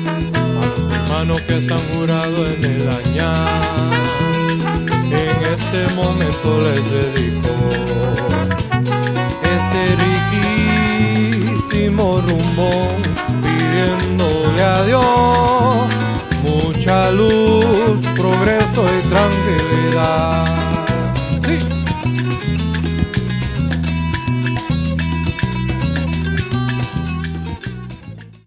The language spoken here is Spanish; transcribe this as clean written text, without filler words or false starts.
a los hermanos que se han jurado en el añar, en este momento les dedico este riquísimo rumbo, pidiéndole a Dios mucha luz, progreso y tranquilidad.